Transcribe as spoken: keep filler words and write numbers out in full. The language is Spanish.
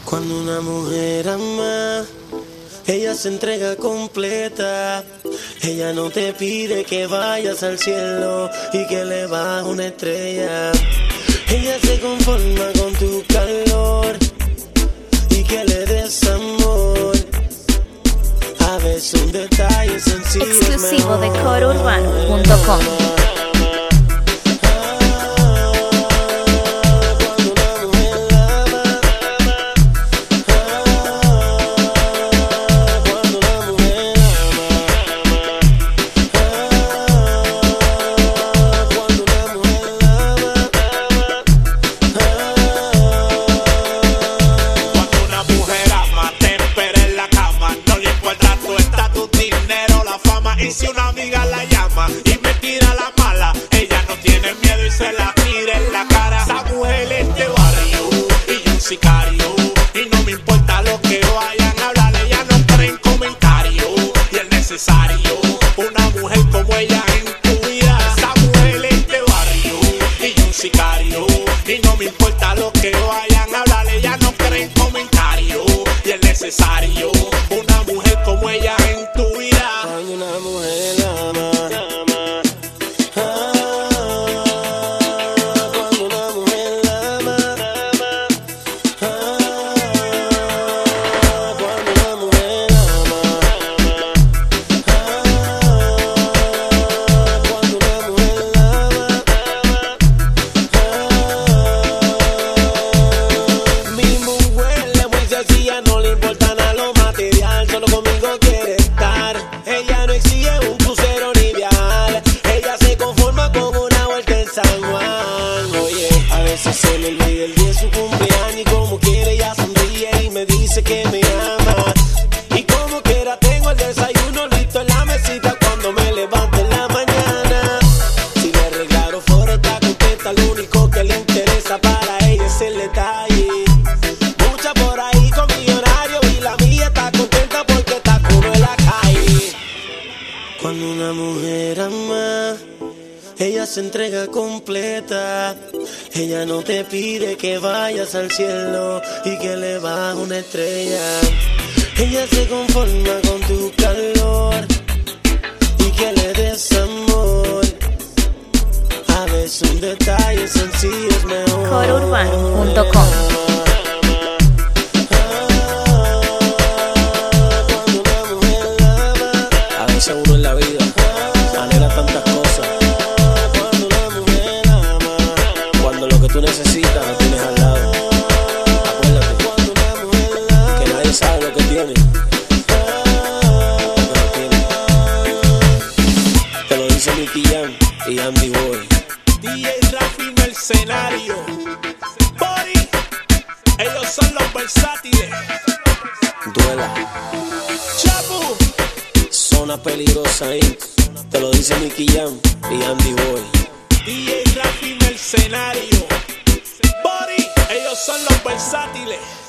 Cuando una mujer ama, ella se entrega completa. Ella no te pide que vayas al cielo y que le bajes una estrella. Ella se conforma con tu calor y que le des amor. A veces un detalle sencillo exclusivo de coro urbano punto com. Y si una amiga la llama y me tira la mala, ella no tiene miedo y se la tira en la cara. Esa mujer es de barrio y yo un sicario, y no me importa lo que vayan a hablar, ella no cree en comentarios y es necesario una mujer como ella en tu vida. Esa mujer es de barrio y yo un sicario, y no me importa lo que vayan a hablar, ella no cree en comentarios y es necesario una mujer como ella en tu vida. Cuando una mujer ama, ama. Ah, cuando una mujer ama, ama. Ah, cuando una mujer ama, ah, cuando una mujer ama, ah. Mi mujer es muy sencilla, no le importa nada lo material, solo conmigo quiere estar. Ella no exige un crucero ni viajar, ella se conforma con una vuelta en San Juan. Oye, a veces se me olvida el día de su cumpleaños y como quiere ella sonríe y me dice que me ama. Y como quiera tengo el desayuno listo en la mesita cuando me levanto en la mañana. Si le arreglaron fuera está contenta, lo único que le interesa para ella es el detalle. Mucha por ahí con millonarios y la mía está contenta porque está con uno en la calle. Cuando una mujer ama, ella se entrega completa. Ella no te pide que vayas al cielo y que le bajes una estrella. Ella se conforma con tu calor y que le des amor. A veces un detalle sencillo es mejor. coro urbano punto com. A veces uno en la vida anhela tantas cosas. Cuando una mujer ama, cuando lo que tú necesitas lo tienes al lado. Acuérdate que nadie sabe lo que tiene, lo que no tiene. Te lo dice Nicky Jam y Andy Boy. D J Rafi Mercenario, Body, ellos son los versátiles. Duela, Chapu, zona peligrosa inc. Te lo dice Nicky Jam y Andy Boy. D J Rafi Mercenario, Body, ellos son los versátiles.